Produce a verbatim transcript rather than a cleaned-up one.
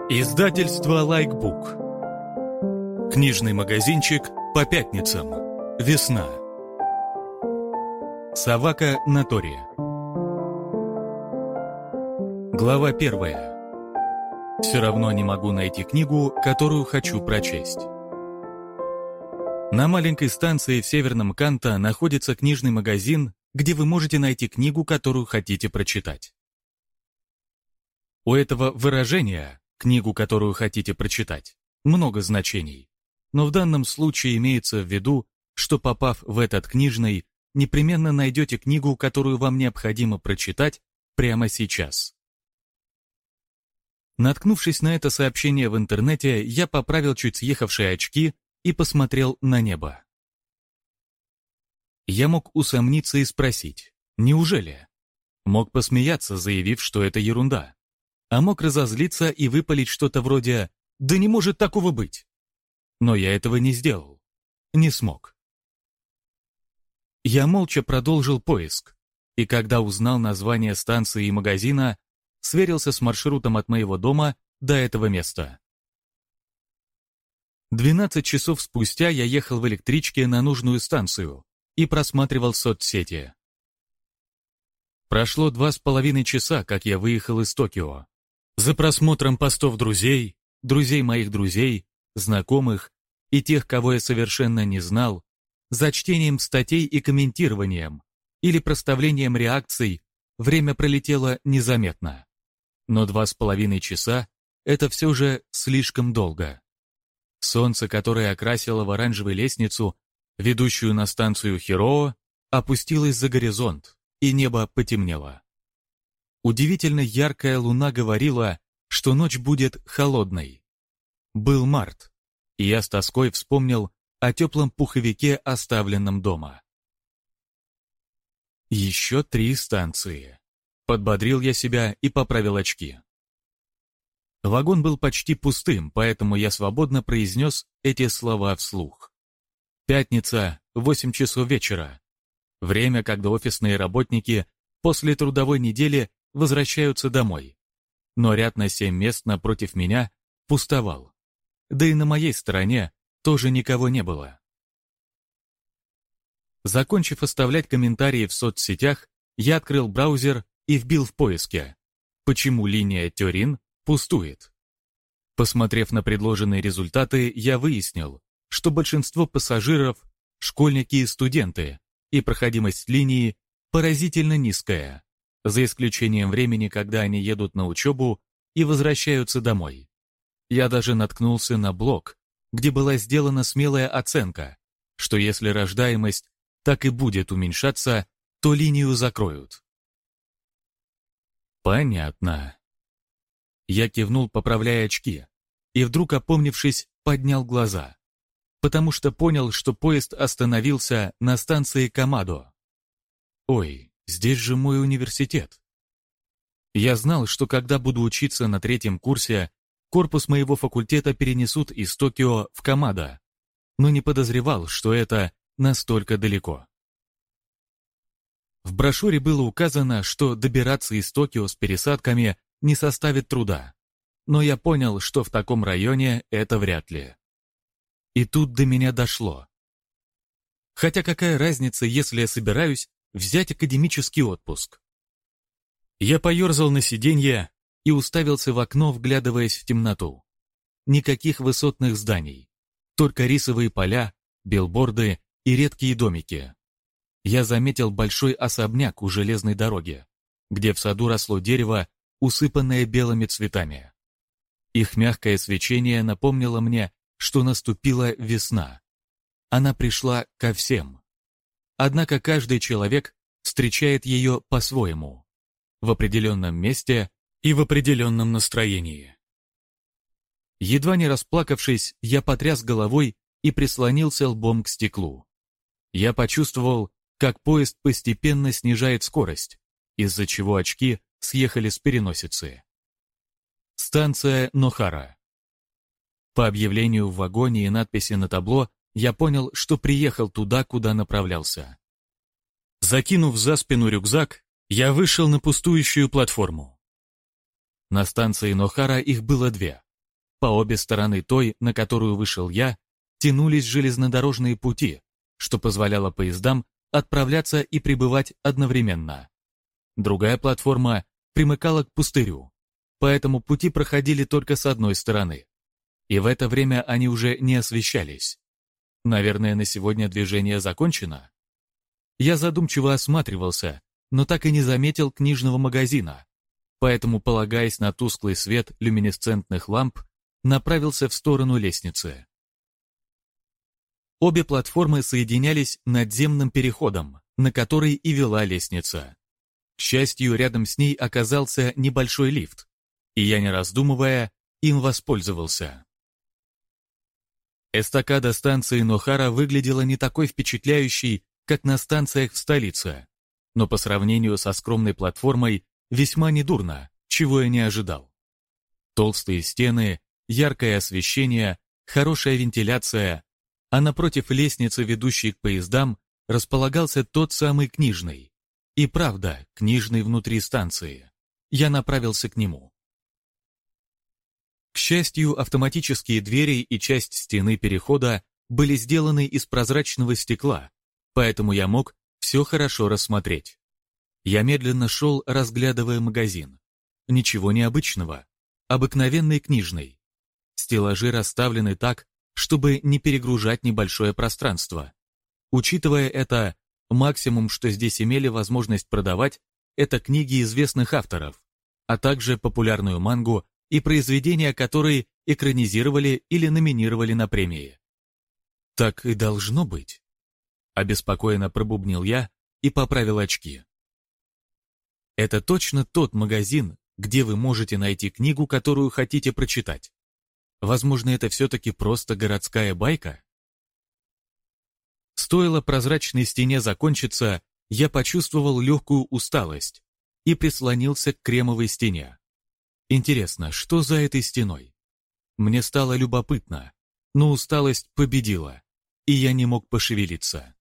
Издательство Лайкбук. Книжный магазинчик по пятницам. Весна. Савака Натори. Глава первая. Все равно не могу найти книгу, которую хочу прочесть. На маленькой станции в Северном Канто находится книжный магазин, где вы можете найти книгу, которую хотите прочитать. У этого выражения «книгу, которую хотите прочитать» много значений, но в данном случае имеется в виду, что, попав в этот книжный, непременно найдете книгу, которую вам необходимо прочитать прямо сейчас. Наткнувшись на это сообщение в интернете, я поправил чуть съехавшие очки и посмотрел на небо. Я мог усомниться и спросить, неужели? Мог посмеяться, заявив, что это ерунда. А мог разозлиться и выпалить что-то вроде «Да не может такого быть!». Но я этого не сделал. Не смог. Я молча продолжил поиск, и когда узнал название станции и магазина, сверился с маршрутом от моего дома до этого места. двенадцать часов спустя я ехал в электричке на нужную станцию и просматривал соцсети. Прошло два с половиной часа, как я выехал из Токио. За просмотром постов друзей, друзей моих друзей, знакомых и тех, кого я совершенно не знал, за чтением статей и комментированием или проставлением реакций время пролетело незаметно. Но два с половиной часа — это все же слишком долго. Солнце, которое окрасило в оранжевую лестницу, ведущую на станцию Хироо, опустилось за горизонт, и небо потемнело. Удивительно яркая луна говорила, что ночь будет холодной. Был март, и я с тоской вспомнил о теплом пуховике, оставленном дома. Еще три станции. Подбодрил я себя и поправил очки. Вагон был почти пустым, поэтому я свободно произнес эти слова вслух. Пятница, восемь часов вечера. Время, когда офисные работники после трудовой недели возвращаются домой. Но ряд на семь мест напротив меня пустовал. Да и на моей стороне тоже никого не было. Закончив оставлять комментарии в соцсетях, я открыл браузер и вбил в поиске, почему линия Тёрин пустует. Посмотрев на предложенные результаты, я выяснил, что большинство пассажиров – школьники и студенты, и проходимость линии поразительно низкая, за исключением времени, когда они едут на учебу и возвращаются домой. Я даже наткнулся на блог, где была сделана смелая оценка, что если рождаемость так и будет уменьшаться, то линию закроют. Понятно. Я кивнул, поправляя очки, и вдруг, опомнившись, поднял глаза, потому что понял, что поезд остановился на станции Камадо. Ой, здесь же мой университет. Я знал, что когда буду учиться на третьем курсе, корпус моего факультета перенесут из Токио в Камадо, но не подозревал, что это настолько далеко. В брошюре было указано, что добираться из Токио с пересадками не составит труда, но я понял, что в таком районе это вряд ли. И тут до меня дошло. Хотя какая разница, если я собираюсь взять академический отпуск? Я поерзал на сиденье и уставился в окно, вглядываясь в темноту. Никаких высотных зданий, только рисовые поля, билборды и редкие домики. Я заметил большой особняк у железной дороги, где в саду росло дерево, усыпанное белыми цветами. Их мягкое свечение напомнило мне, что наступила весна. Она пришла ко всем. Однако каждый человек встречает ее по-своему, в определенном месте и в определенном настроении. Едва не расплакавшись, я потряс головой и прислонился лбом к стеклу. Я почувствовал, как поезд постепенно снижает скорость, из-за чего очки съехали с переносицы. Станция Нохара. По объявлению в вагоне и надписи на табло я понял, что приехал туда, куда направлялся. Закинув за спину рюкзак, я вышел на пустующую платформу. На станции Нохара их было две, По обе стороны той, на которую вышел я, тянулись железнодорожные пути, что позволяло поездам отправляться и прибывать одновременно. Другая платформа примыкала к пустырю, поэтому пути проходили только с одной стороны. И в это время они уже не освещались. Наверное, на сегодня движение закончено. Я задумчиво осматривался, но так и не заметил книжного магазина, поэтому, полагаясь на тусклый свет люминесцентных ламп, направился в сторону лестницы. Обе платформы соединялись надземным переходом, на который и вела лестница. К счастью, рядом с ней оказался небольшой лифт, и я, не раздумывая, им воспользовался. Эстакада станции Нохара выглядела не такой впечатляющей, как на станциях в столице, но по сравнению со скромной платформой весьма недурно, чего я не ожидал. Толстые стены, яркое освещение, хорошая вентиляция, а напротив лестницы, ведущей к поездам, располагался тот самый книжный. И правда, книжный внутри станции. Я направился к нему. К счастью, автоматические двери и часть стены перехода были сделаны из прозрачного стекла, поэтому я мог все хорошо рассмотреть. Я медленно шел, разглядывая магазин. Ничего необычного. Обыкновенный книжный. Стеллажи расставлены так, чтобы не перегружать небольшое пространство. Учитывая это, максимум, что здесь имели возможность продавать, это книги известных авторов, а также популярную мангу и произведения, которые экранизировали или номинировали на премии. Так и должно быть. Обеспокоенно пробубнил я и поправил очки. Это точно тот магазин, где вы можете найти книгу, которую хотите прочитать. Возможно, это все-таки просто городская байка? Стоило прозрачной стене закончиться, я почувствовал легкую усталость и прислонился к кремовой стене. Интересно, что за этой стеной? Мне стало любопытно, но усталость победила, и я не мог пошевелиться.